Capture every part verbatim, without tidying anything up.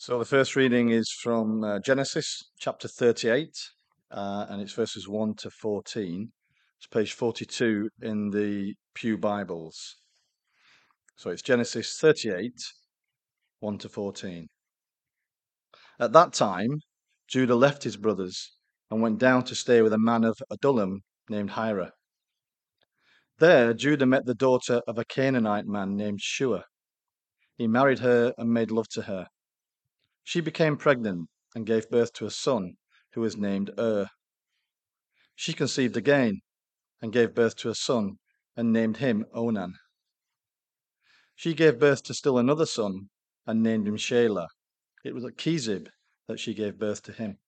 So the first reading is from uh, Genesis chapter thirty-eight, uh, and it's verses one to fourteen. It's page forty-two in the Pew Bibles. So it's Genesis thirty-eight, one to fourteen. At that time, Judah left his brothers and went down to stay with a man of Adullam named Hira. There, Judah met the daughter of a Canaanite man named Shua. He married her and made love to her. She became pregnant and gave birth to a son who was named Er. She conceived again and gave birth to a son and named him Onan. She gave birth to still another son and named him Shelah. It was at Kezib that she gave birth to him.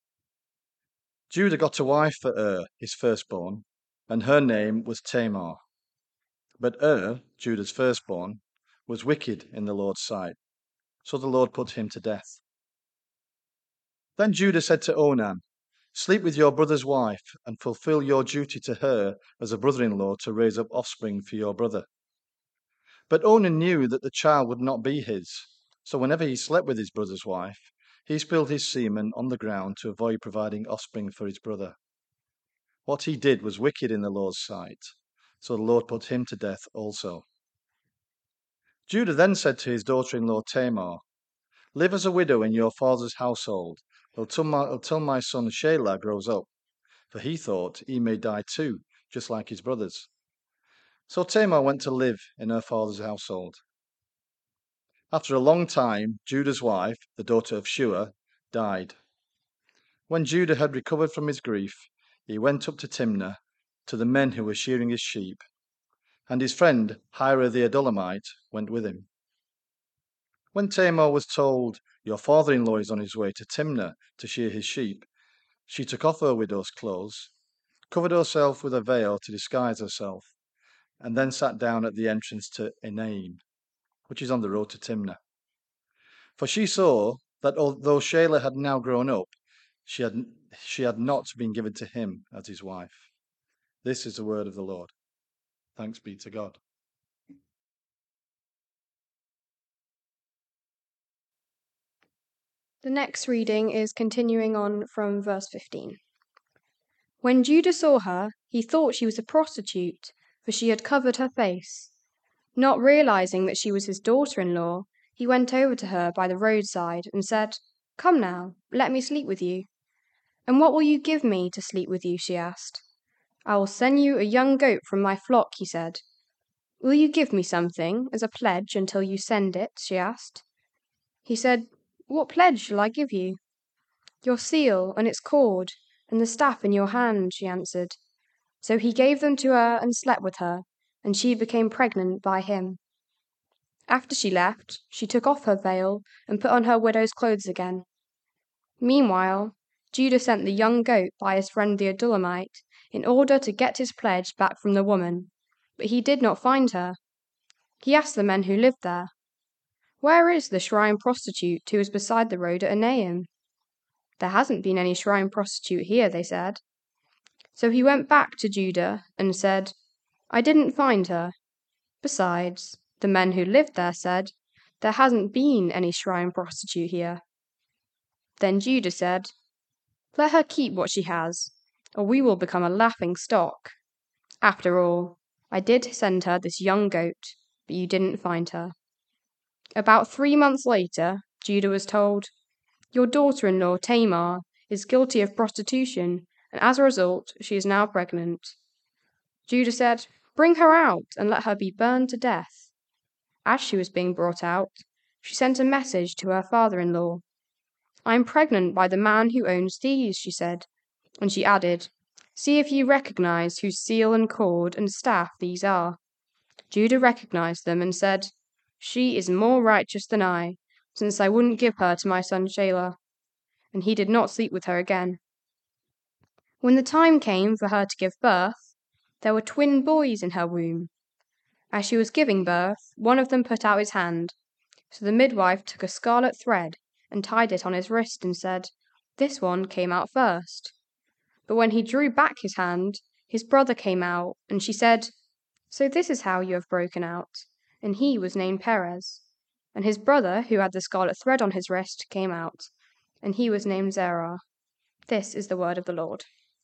Judah got a wife for Er, his firstborn, and her name was Tamar. But Er, Judah's firstborn, was wicked in the Lord's sight, so the Lord put him to death. Then Judah said to Onan, "Sleep with your brother's wife and fulfill your duty to her as a brother-in-law to raise up offspring for your brother." But Onan knew that the child would not be his, so whenever he slept with his brother's wife, he spilled his semen on the ground to avoid providing offspring for his brother. What he did was wicked in the Lord's sight, so the Lord put him to death also. Judah then said to his daughter-in-law Tamar, "Live as a widow in your father's household until my, until my son Shelah grows up," for he thought he may die too, just like his brothers. So Tamar went to live in her father's household. After a long time, Judah's wife, the daughter of Shua, died. When Judah had recovered from his grief, he went up to Timnah to the men who were shearing his sheep, and his friend Hira the Adullamite went with him. When Tamar was told, "Your father-in-law is on his way to Timnah to shear his sheep," she took off her widow's clothes, covered herself with a veil to disguise herself, and then sat down at the entrance to Enaim, which is on the road to Timnah. For she saw that although Shelah had now grown up, she had, she had not been given to him as his wife. This is the word of the Lord. Thanks be to God. The next reading is continuing on from verse fifteen. When Judah saw her, he thought she was a prostitute, for she had covered her face. Not realizing that she was his daughter-in-law, he went over to her by the roadside and said, "Come now, let me sleep with you." "And what will you give me to sleep with you?" she asked. "I will send you a young goat from my flock," he said. "Will you give me something as a pledge until you send it?" she asked. He said, "What pledge shall I give you?" "Your seal and its cord, and the staff in your hand," she answered. So he gave them to her and slept with her, and she became pregnant by him. After she left, she took off her veil and put on her widow's clothes again. Meanwhile, Judah sent the young goat by his friend the Adullamite in order to get his pledge back from the woman, but he did not find her. He asked the men who lived there, "Where is the shrine prostitute who is beside the road at Enaim?" "There hasn't been any shrine prostitute here," they said. So he went back to Judah and said, "I didn't find her. Besides, the men who lived there said, there hasn't been any shrine prostitute here." Then Judah said, "Let her keep what she has, or we will become a laughing stock. After all, I did send her this young goat, but you didn't find her." About three months later, Judah was told, "Your daughter-in-law Tamar is guilty of prostitution, and as a result, she is now pregnant." Judah said, "Bring her out and let her be burned to death." As she was being brought out, she sent a message to her father-in-law. "I am pregnant by the man who owns these," she said, and she added, "See if you recognize whose seal and cord and staff these are." Judah recognized them and said, "She is more righteous than I, since I wouldn't give her to my son Shelah." And he did not sleep with her again. When the time came for her to give birth, there were twin boys in her womb. As she was giving birth, one of them put out his hand. So the midwife took a scarlet thread and tied it on his wrist and said, "This one came out first." But when he drew back his hand, his brother came out, and she said, "So this is how you have broken out." And he was named Perez. And his brother, who had the scarlet thread on his wrist, came out, and he was named Zerah. This is the word of the Lord.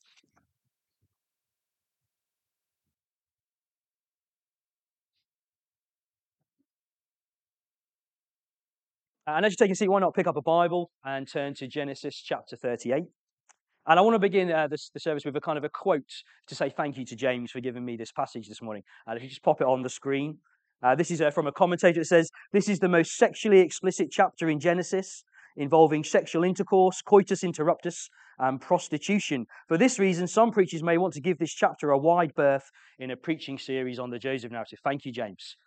And as you take a seat, why not pick up a Bible and turn to Genesis chapter thirty-eight? And I want to begin uh, this, the service with a kind of a quote to say thank you to James for giving me this passage this morning. And if you just pop it on the screen. Uh, this is uh, from a commentator that says, "This is the most sexually explicit chapter in Genesis, involving sexual intercourse, coitus interruptus, and prostitution. For this reason, some preachers may want to give this chapter a wide berth in a preaching series on the Joseph narrative." Thank you, James.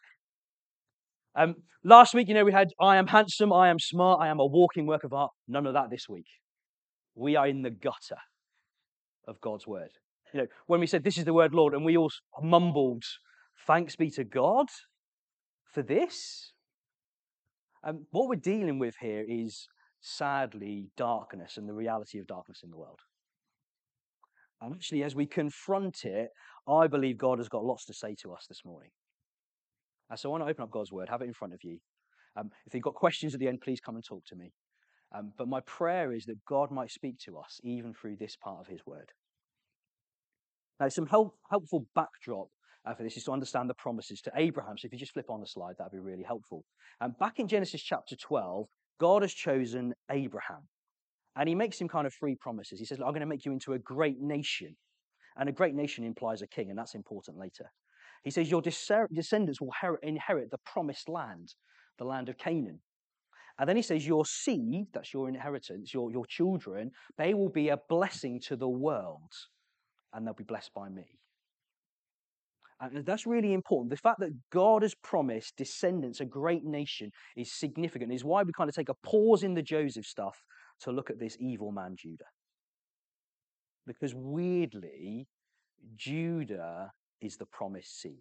Um, last week, you know, we had I am handsome, I am smart, I am a walking work of art. None of that this week. We are in the gutter of God's word. You know, when we said this is the word Lord, and we all mumbled, thanks be to God for this. Um, what we're dealing with here is sadly darkness and the reality of darkness in the world. And actually, as we confront it, I believe God has got lots to say to us this morning. And so I want to open up God's word, have it in front of you. Um, if you've got questions at the end, please come and talk to me. Um, but my prayer is that God might speak to us even through this part of his word. Now, some help, helpful backdrop uh, for this is to understand the promises to Abraham. So if you just flip on the slide, that'd be really helpful. Um, back in Genesis chapter twelve, God has chosen Abraham. And he makes him kind of three promises. He says, I'm going to make you into a great nation. And a great nation implies a king, and that's important later. He says, your descendants will inherit the promised land, the land of Canaan. And then he says, your seed, that's your inheritance, your, your children, they will be a blessing to the world, and they'll be blessed by me. And that's really important. The fact that God has promised descendants a great nation is significant. Is why we kind of take a pause in the Joseph stuff to look at this evil man, Judah. Because weirdly, Judah is the promised seed.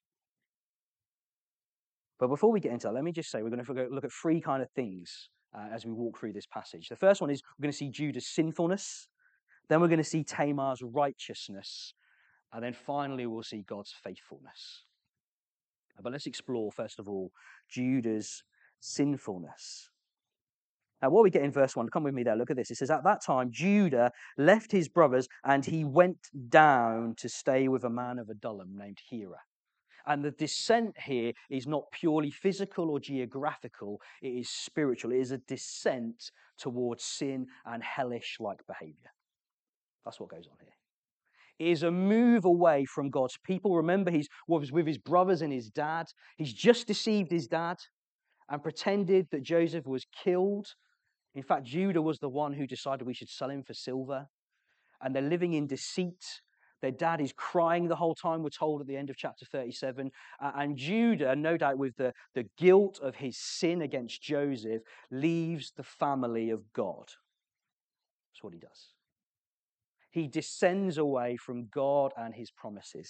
But before we get into that, let me just say we're going to look at three kind of things uh, as we walk through this passage. The first one is we're going to see Judah's sinfulness. Then we're going to see Tamar's righteousness. And then finally, we'll see God's faithfulness. But let's explore, first of all, Judah's sinfulness. Now, what we get in verse one, come with me there, look at this. It says, at that time, Judah left his brothers and he went down to stay with a man of Adullam named Hira. And the descent here is not purely physical or geographical, it is spiritual. It is a descent towards sin and hellish-like behavior. That's what goes on here. It is a move away from God's people. Remember, he was with his brothers and his dad. He's just deceived his dad and pretended that Joseph was killed. In fact, Judah was the one who decided we should sell him for silver. And they're living in deceit. Their dad is crying the whole time, we're told at the end of chapter thirty-seven. Uh, and Judah, no doubt with the, the guilt of his sin against Joseph, leaves the family of God. That's what he does. He descends away from God and his promises.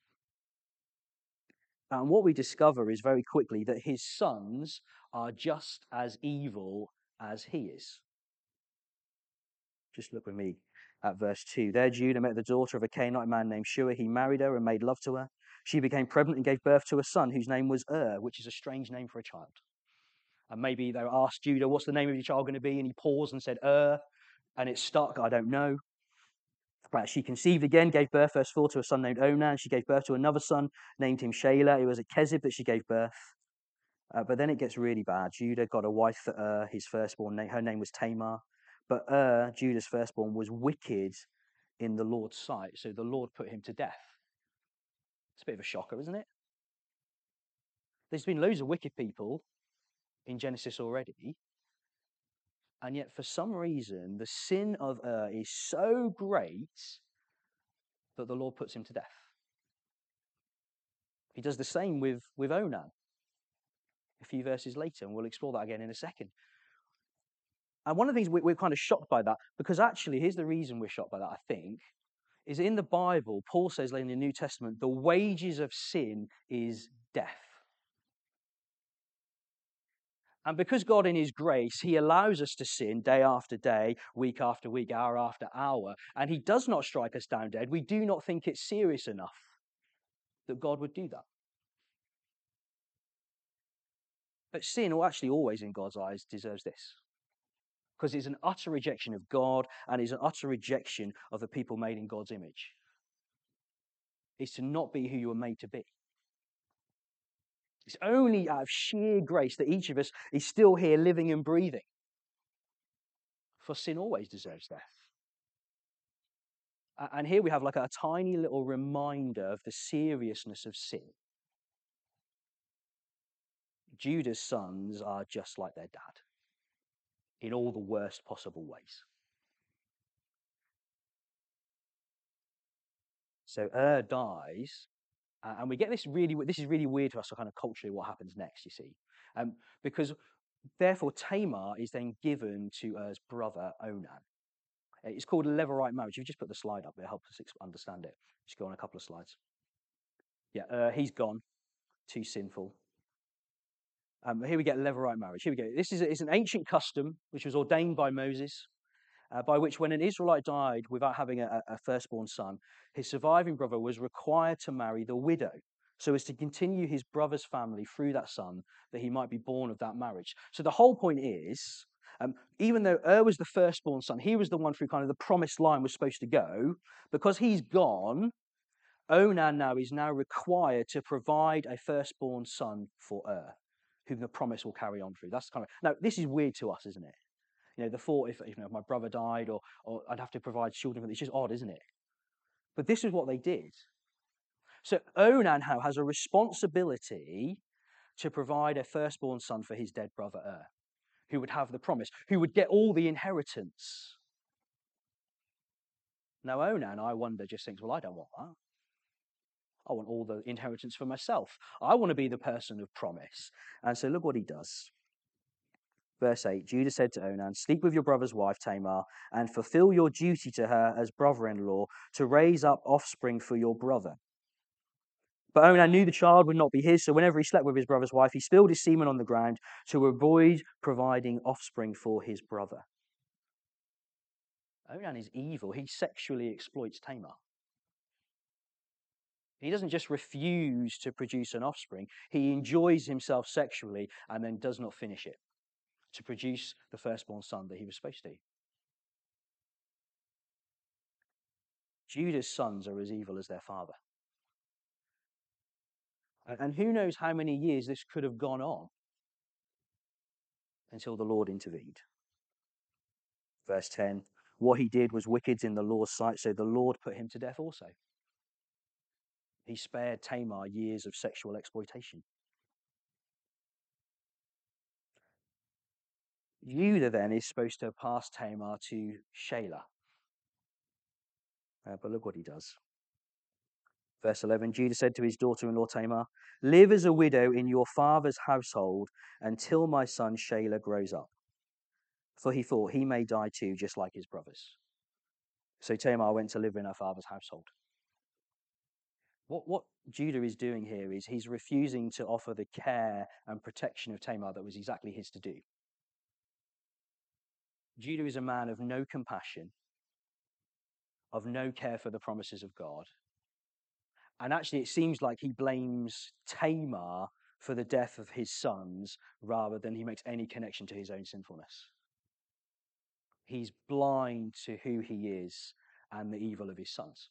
And what we discover is very quickly that his sons are just as evil as he is. Just look with me at verse two. There Judah met the daughter of a Canaanite man named Shua. He married her and made love to her. She became pregnant and gave birth to a son whose name was Ur, which is a strange name for a child. And maybe they asked Judah, what's the name of your child going to be? And he paused and said, Ur. And it stuck, I don't know. Right, she conceived again, gave birth, verse four, to a son named Onan. She gave birth to another son, named him Shelah. It was at Kezib that she gave birth. Uh, but then it gets really bad. Judah got a wife for Ur, his firstborn. Her name was Tamar. But Ur, Judah's firstborn, was wicked in the Lord's sight. So the Lord put him to death. It's a bit of a shocker, isn't it? There's been loads of wicked people in Genesis already. And yet, for some reason, the sin of Ur is so great that the Lord puts him to death. He does the same with, with Onan a few verses later, and we'll explore that again in a second. And one of the things we, we're kind of shocked by that, because actually, here's the reason we're shocked by that, I think, is in the Bible, Paul says in the New Testament, the wages of sin is death. And because God in his grace, he allows us to sin day after day, week after week, hour after hour, and he does not strike us down dead, we do not think it's serious enough that God would do that. But sin, or actually always in God's eyes, deserves this. Because it's an utter rejection of God and it's an utter rejection of the people made in God's image. It's to not be who you were made to be. It's only out of sheer grace that each of us is still here living and breathing. For sin always deserves death. And here we have like a tiny little reminder of the seriousness of sin. Judah's sons are just like their dad in all the worst possible ways. So Ur dies, uh, and we get this really, this is really weird to us, so kind of culturally what happens next, you see. Um, because therefore Tamar is then given to Ur's brother Onan. It's called a Levirate marriage. If you just put the slide up, it helps us understand it. Just go on a couple of slides. Yeah, uh, he's gone, too sinful. Um, here we get Levirate marriage. Here we go. This is a, it's an ancient custom which was ordained by Moses, uh, by which when an Israelite died without having a, a firstborn son, his surviving brother was required to marry the widow, so as to continue his brother's family through that son, that he might be born of that marriage. So the whole point is, um, even though Ur was the firstborn son, he was the one through kind of the promised line was supposed to go, because he's gone, Onan now is now required to provide a firstborn son for Ur, whom the promise will carry on through. That's kind of now. This is weird to us, isn't it? You know, the thought if, if, you know, if my brother died, or or I'd have to provide children. It's just odd, isn't it? But this is what they did. So Onan now has a responsibility to provide a firstborn son for his dead brother Ur, who would have the promise, who would get all the inheritance. Now Onan, I wonder, just thinks, well, I don't want that. I want all the inheritance for myself. I want to be the person of promise. And so look what he does. Verse eight, Judah said to Onan, sleep with your brother's wife Tamar, and fulfill your duty to her as brother-in-law, to raise up offspring for your brother. But Onan knew the child would not be his, so whenever he slept with his brother's wife, he spilled his semen on the ground to avoid providing offspring for his brother. Onan is evil. He sexually exploits Tamar. He doesn't just refuse to produce an offspring. He enjoys himself sexually and then does not finish it to produce the firstborn son that he was supposed to. Judah's sons are as evil as their father. And who knows how many years this could have gone on until the Lord intervened. Verse ten, what he did was wicked in the Lord's sight, so the Lord put him to death also. He spared Tamar years of sexual exploitation. Judah then is supposed to pass Tamar to Shelah. Uh, but look what he does. Verse eleven, Judah said to his daughter-in-law Tamar, live as a widow in your father's household until my son Shelah grows up. For he thought he may die too, just like his brothers. So Tamar went to live in her father's household. What, what Judah is doing here is he's refusing to offer the care and protection of Tamar that was exactly his to do. Judah is a man of no compassion, of no care for the promises of God. And actually, it seems like he blames Tamar for the death of his sons rather than he makes any connection to his own sinfulness. He's blind to who he is and the evil of his sons.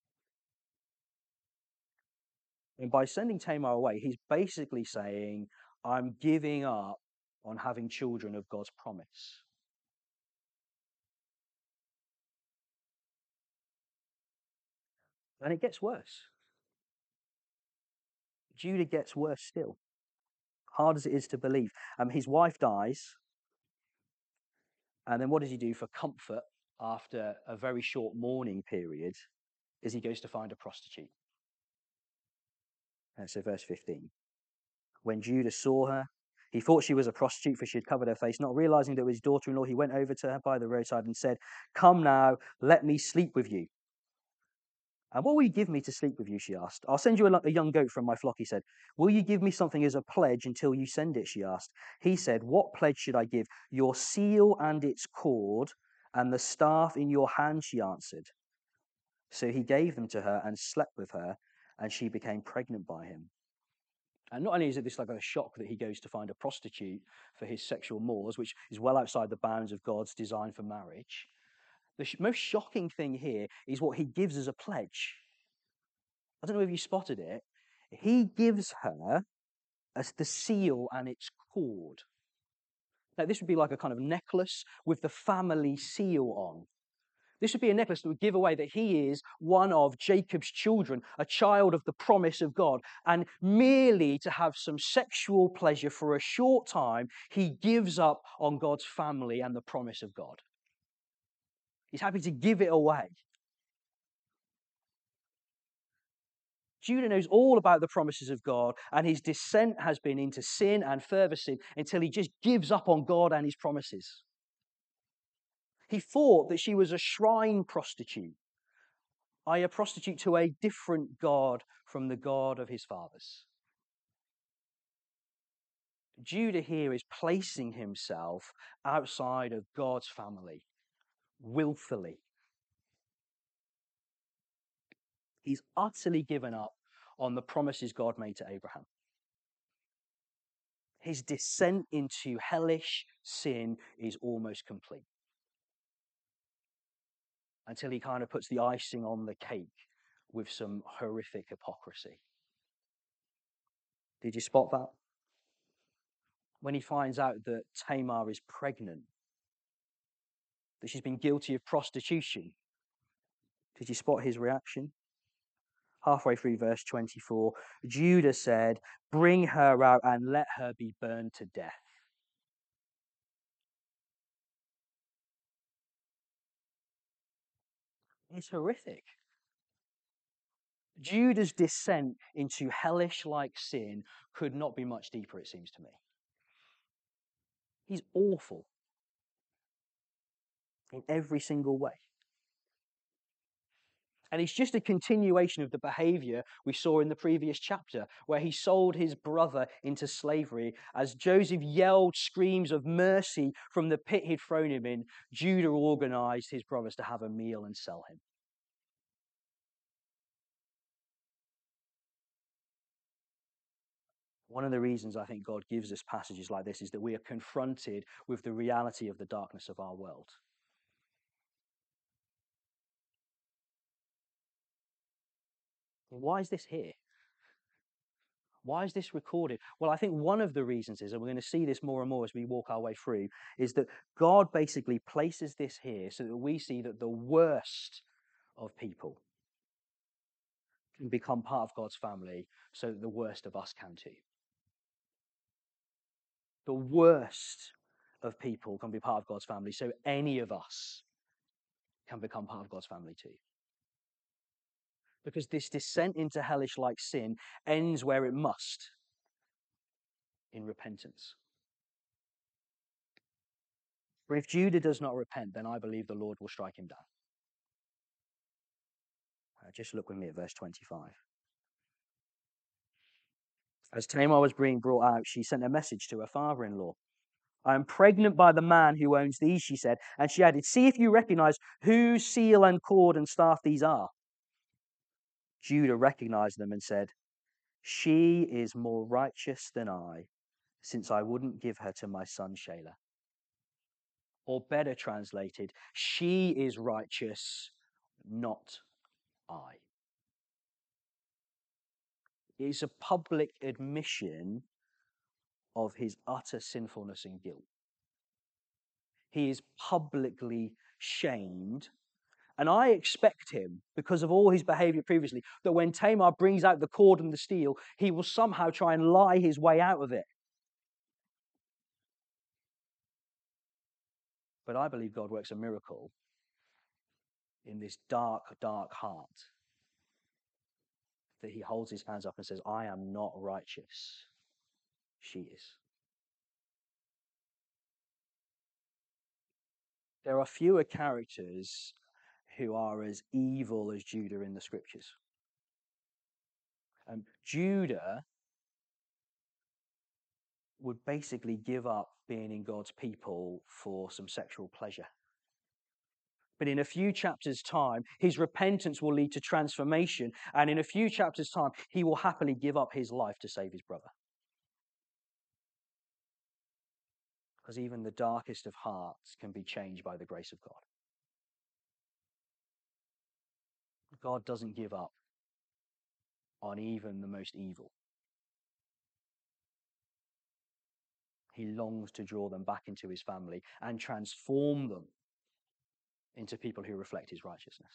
And by sending Tamar away, he's basically saying, I'm giving up on having children of God's promise. And it gets worse. Judah gets worse still. Hard as it is to believe. Um, his wife dies. And then what does he do for comfort after a very short mourning period? Is he goes to find a prostitute. And so verse fifteen. When Judah saw her, he thought she was a prostitute, for she had covered her face. Not realizing that it was his daughter-in-law, he went over to her by the roadside and said, come now, let me sleep with you. And what will you give me to sleep with you, she asked. I'll send you a, a young goat from my flock, he said. Will you give me something as a pledge until you send it, she asked. He said, what pledge should I give? Your seal and its cord, and the staff in your hand, she answered. So he gave them to her and slept with her, and she became pregnant by him. And not only is it this like a shock that he goes to find a prostitute for his sexual mores, which is well outside the bounds of God's design for marriage, the sh- most shocking thing here is what he gives as a pledge. I don't know if you spotted it. He gives her as the seal and its cord. Now, this would be like a kind of necklace with the family seal on. This would be a necklace that would give away that he is one of Jacob's children, a child of the promise of God. And merely to have some sexual pleasure for a short time, he gives up on God's family and the promise of God. He's happy to give it away. Judah knows all about the promises of God, and his descent has been into sin and further sin until he just gives up on God and his promises. He thought that she was a shrine prostitute, that is, a prostitute to a different God from the God of his fathers. Judah here is placing himself outside of God's family, willfully. He's utterly given up on the promises God made to Abraham. His descent into hellish sin is almost complete, until he kind of puts the icing on the cake with some horrific hypocrisy. Did you spot that? When he finds out that Tamar is pregnant, that she's been guilty of prostitution, did you spot his reaction? Halfway through verse twenty-four, Judah said, "Bring her out and let her be burned to death." It's horrific. Judah's descent into hellish-like sin could not be much deeper, it seems to me. He's awful in every single way. And it's just a continuation of the behavior we saw in the previous chapter, where he sold his brother into slavery. As Joseph yelled screams of mercy from the pit he'd thrown him in, Judah organized his brothers to have a meal and sell him. One of the reasons I think God gives us passages like this is that we are confronted with the reality of the darkness of our world. Why is this here? Why is this recorded? Well, I think one of the reasons is, and we're going to see this more and more as we walk our way through, is that God basically places this here so that we see that the worst of people can become part of God's family, so that the worst of us can too. The worst of people can be part of God's family, so any of us can become part of God's family too. Because this descent into hellish-like sin ends where it must, in repentance. For if Judah does not repent, then I believe the Lord will strike him down. Uh, just look with me at verse twenty-five. As Tamar was being brought out, she sent a message to her father-in-law. "I am pregnant by the man who owns these," she said. And she added, "See if you recognize whose seal and cord and staff these are." Judah recognized them and said, "She is more righteous than I, since I wouldn't give her to my son Shelah." Or better translated, she is righteous, not I. It is a public admission of his utter sinfulness and guilt. He is publicly shamed. And I expect him, because of all his behavior previously, that when Tamar brings out the cord and the steel, he will somehow try and lie his way out of it. But I believe God works a miracle in this dark, dark heart, that he holds his hands up and says, "I am not righteous. She is." There are fewer characters who are as evil as Judah in the scriptures. Um, Judah would basically give up being in God's people for some sexual pleasure. But in a few chapters' time, his repentance will lead to transformation. And in a few chapters' time, he will happily give up his life to save his brother. Because even the darkest of hearts can be changed by the grace of God. God doesn't give up on even the most evil. He longs to draw them back into his family and transform them into people who reflect his righteousness.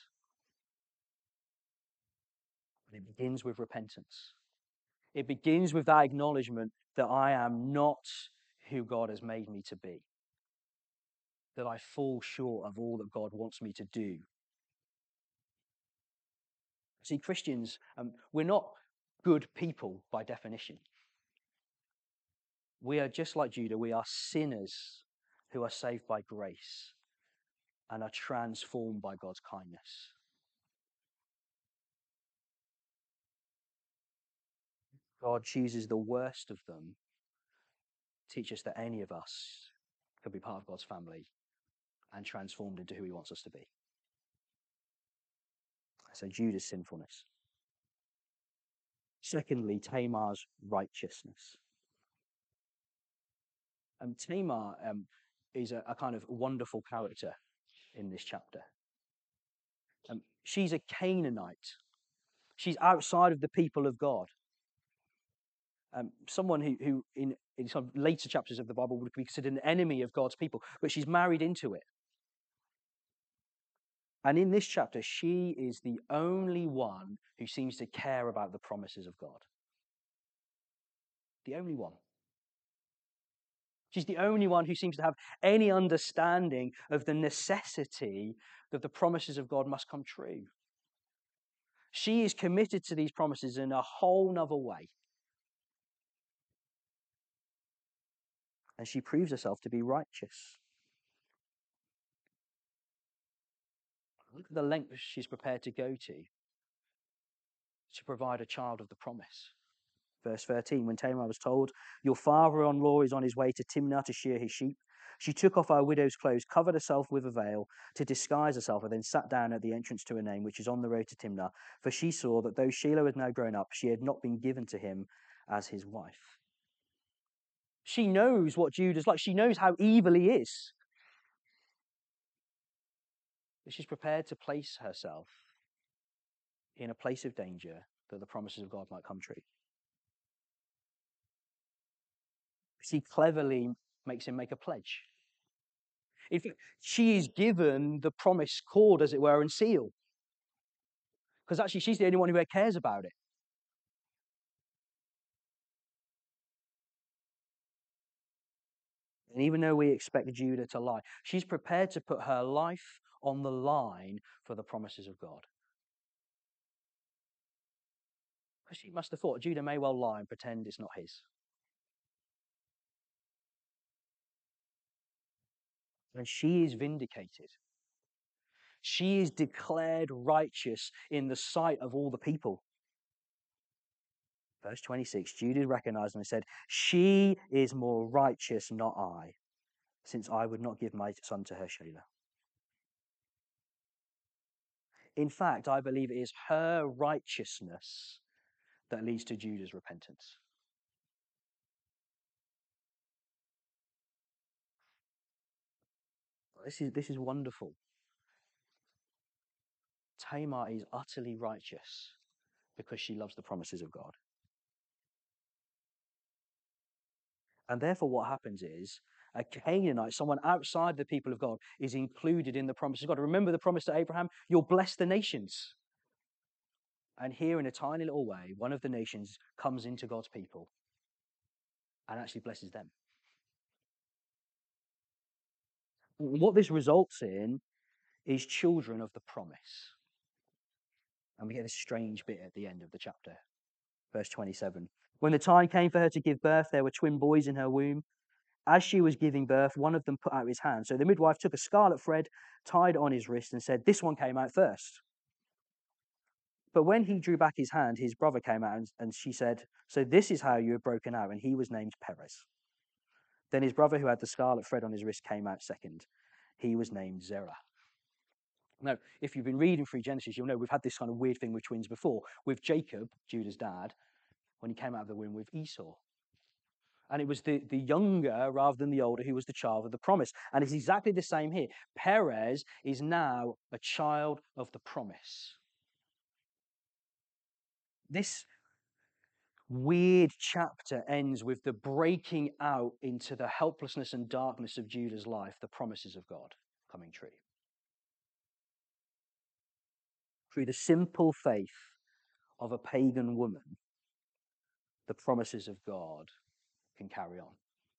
But it begins with repentance. It begins with that acknowledgement that I am not who God has made me to be, that I fall short of all that God wants me to do. See, Christians, um, we're not good people by definition. We are just like Judah, we are sinners who are saved by grace and are transformed by God's kindness. God chooses the worst of them, teach us that any of us could be part of God's family and transformed into who he wants us to be. So Judah's sinfulness. Secondly, Tamar's righteousness. Um, Tamar um, is a, a kind of wonderful character in this chapter. Um, she's a Canaanite. She's outside of the people of God. Um, someone who, who in, in some later chapters of the Bible would be considered an enemy of God's people, but she's married into it. And in this chapter, she is the only one who seems to care about the promises of God. The only one. She's the only one who seems to have any understanding of the necessity that the promises of God must come true. She is committed to these promises in a whole nother way. And she proves herself to be righteous. Look at the length she's prepared to go to to provide a child of the promise. Verse thirteen, when Tamar was told, your father-in-law is on his way to Timnah to shear his sheep, she took off her widow's clothes, covered herself with a veil to disguise herself, and then sat down at the entrance to Enaim, which is on the road to Timnah, for she saw that though Shelah had now grown up, she had not been given to him as his wife. She knows what Judah's like. She knows how evil he is. But she's prepared to place herself in a place of danger that the promises of God might come true. She cleverly makes him make a pledge. In fact, she is given the promise cord, as it were, and seal. Because actually, she's the only one who cares about it. And even though we expect Judah to lie, she's prepared to put her life on the line for the promises of God. Because she must have thought Judah may well lie and pretend it's not his. And she is vindicated. She is declared righteous in the sight of all the people. Verse twenty-six, Judah recognized and said, she is more righteous, not I, since I would not give my son to her, Shelah. In fact, I believe it is her righteousness that leads to Judah's repentance. This is, this is wonderful. Tamar is utterly righteous because she loves the promises of God. And therefore what happens is a Canaanite, someone outside the people of God, is included in the promises of God. Remember the promise to Abraham, you'll bless the nations. And here in a tiny little way, one of the nations comes into God's people and actually blesses them. What this results in is children of the promise. And we get this strange bit at the end of the chapter, verse twenty-seven. When the time came for her to give birth, there were twin boys in her womb. As she was giving birth, one of them put out his hand. So the midwife took a scarlet thread, tied on his wrist, and said, this one came out first. But when he drew back his hand, his brother came out, and, and she said, so this is how you have broken out. And he was named Perez. Then his brother, who had the scarlet thread on his wrist, came out second. He was named Zerah. Now, if you've been reading through Genesis, you'll know we've had this kind of weird thing with twins before. With Jacob, Judah's dad, when he came out of the womb with Esau. And it was the, the younger rather than the older who was the child of the promise. And it's exactly the same here. Perez is now a child of the promise. This weird chapter ends with the breaking out into the helplessness and darkness of Judah's life, the promises of God coming true. Through the simple faith of a pagan woman, the promises of God can carry on.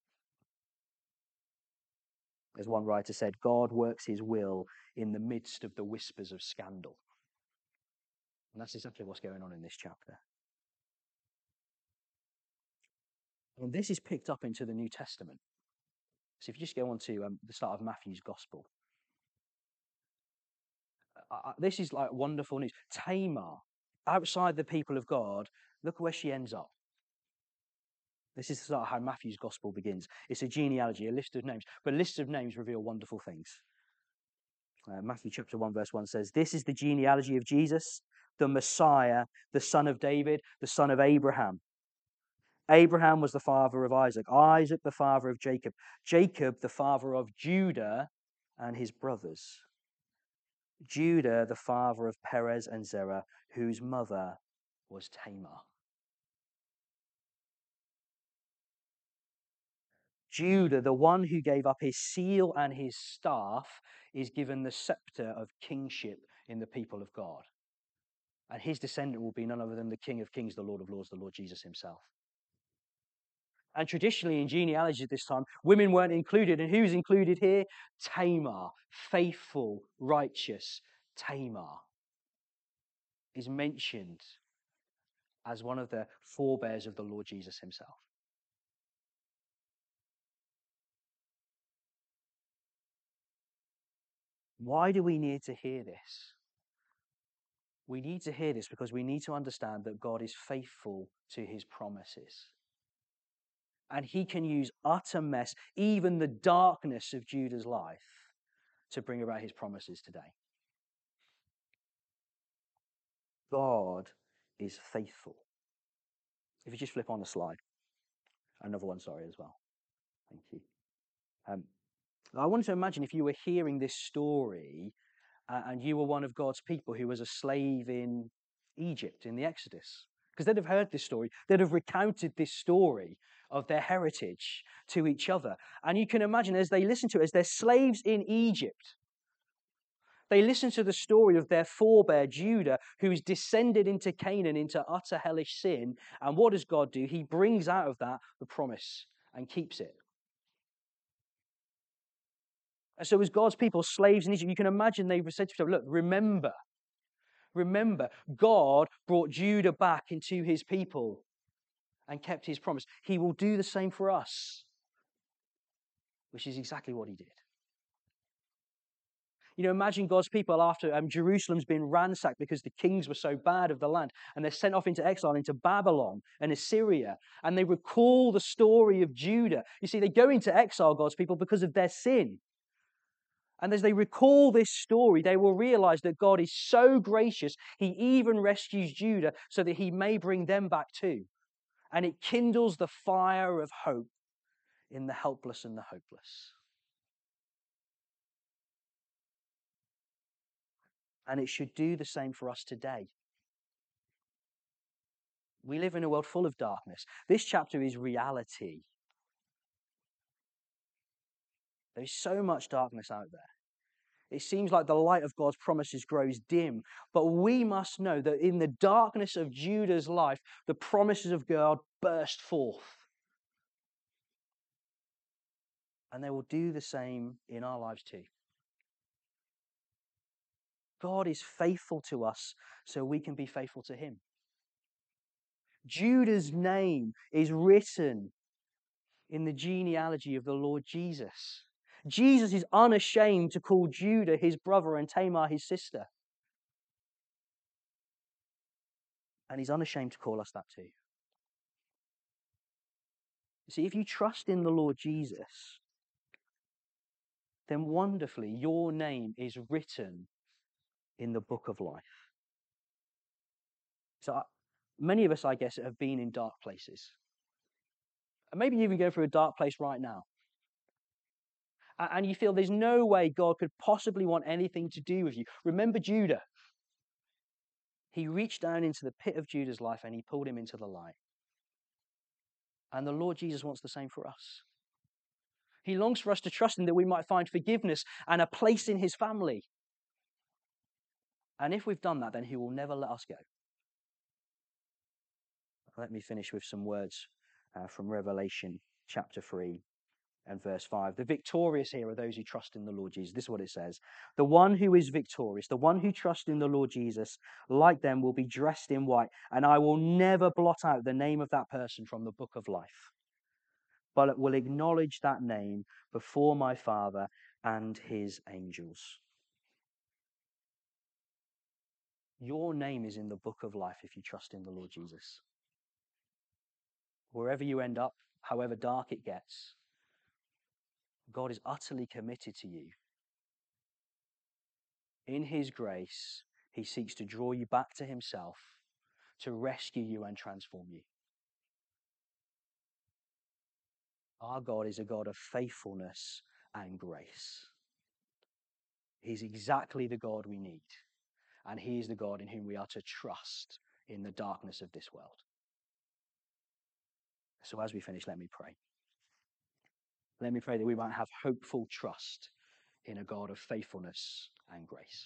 As one writer said, God works his will in the midst of the whispers of scandal. And that's exactly what's going on in this chapter. And this is picked up into the New Testament. So if you just go on to um, the start of Matthew's Gospel, uh, this is like wonderful news. Tamar, outside the people of God, look where she ends up. This is the start of how Matthew's Gospel begins. It's a genealogy, a list of names. But lists of names reveal wonderful things. Uh, Matthew chapter one, verse one says, "This is the genealogy of Jesus, the Messiah, the son of David, the son of Abraham. Abraham was the father of Isaac, Isaac the father of Jacob, Jacob the father of Judah and his brothers, Judah the father of Perez and Zerah, whose mother was Tamar." Judah, the one who gave up his seal and his staff, is given the scepter of kingship in the people of God. And his descendant will be none other than the King of Kings, the Lord of Lords, the Lord Jesus himself. And traditionally in genealogy at this time, women weren't included. And who's included here? Tamar, faithful, righteous Tamar, is mentioned as one of the forebears of the Lord Jesus himself. Why do we need to hear this? We need to hear this because we need to understand that God is faithful to his promises. And he can use utter mess, even the darkness of Judah's life, to bring about his promises today. God is faithful. If you just flip on the slide. Another one, sorry, as well. Thank you. Um, I want to imagine if you were hearing this story uh, and you were one of God's people who was a slave in Egypt in the Exodus. Because they'd have heard this story. They'd have recounted this story of their heritage to each other. And you can imagine as they listen to it, as they're slaves in Egypt, they listen to the story of their forebear Judah, who's descended into Canaan into utter hellish sin. And what does God do? He brings out of that the promise and keeps it. And so as God's people, slaves in Egypt, you can imagine they've said to themselves, look, remember, remember, God brought Judah back into his people and kept his promise. He will do the same for us, which is exactly what he did. You know, imagine God's people after um, Jerusalem's been ransacked because the kings were so bad of the land, and they're sent off into exile into Babylon and Assyria, and they recall the story of Judah. You see, they go into exile, God's people, because of their sin. And as they recall this story, they will realize that God is so gracious, he even rescues Judah so that he may bring them back too. And it kindles the fire of hope in the helpless and the hopeless. And it should do the same for us today. We live in a world full of darkness. This chapter is reality. There is so much darkness out there. It seems like the light of God's promises grows dim. But we must know that in the darkness of Judah's life, the promises of God burst forth. And they will do the same in our lives too. God is faithful to us so we can be faithful to him. Judah's name is written in the genealogy of the Lord Jesus. Jesus is unashamed to call Judah his brother and Tamar his sister. And he's unashamed to call us that too. You see, if you trust in the Lord Jesus, then wonderfully your name is written in the book of life. So many of us, I guess, have been in dark places. And maybe you even go through a dark place right now. And you feel there's no way God could possibly want anything to do with you. Remember Judah. He reached down into the pit of Judah's life and he pulled him into the light. And the Lord Jesus wants the same for us. He longs for us to trust him that we might find forgiveness and a place in his family. And if we've done that, then he will never let us go. Let me finish with some words uh, from Revelation chapter three and verse five. The victorious here are those who trust in the Lord Jesus. This is what it says. The one who is victorious, the one who trusts in the Lord Jesus, like them, will be dressed in white, and I will never blot out the name of that person from the book of life, but it will acknowledge that name before my Father and his angels. Your name is in the book of life if you trust in the Lord Jesus. Wherever you end up, however dark it gets, God is utterly committed to you. In his grace, he seeks to draw you back to himself, to rescue you and transform you. Our God is a God of faithfulness and grace. He's exactly the God we need, and he is the God in whom we are to trust in the darkness of this world. So as we finish, let me pray. Let me pray that we might have hopeful trust in a God of faithfulness and grace.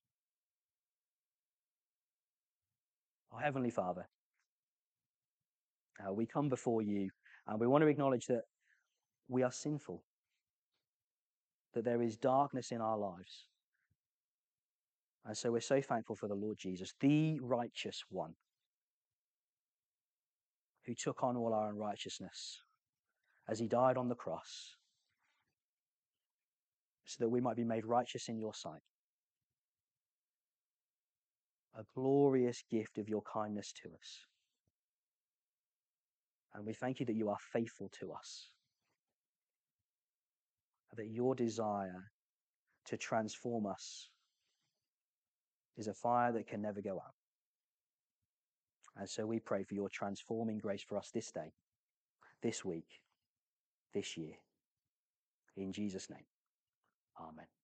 Our Heavenly Father, uh, we come before you and we want to acknowledge that we are sinful, that there is darkness in our lives. And so we're so thankful for the Lord Jesus, the righteous one, who took on all our unrighteousness as he died on the cross, so that we might be made righteous in your sight. A glorious gift of your kindness to us. And we thank you that you are faithful to us, that your desire to transform us is a fire that can never go out. And so we pray for your transforming grace for us this day, this week, this year. In Jesus' name, amen.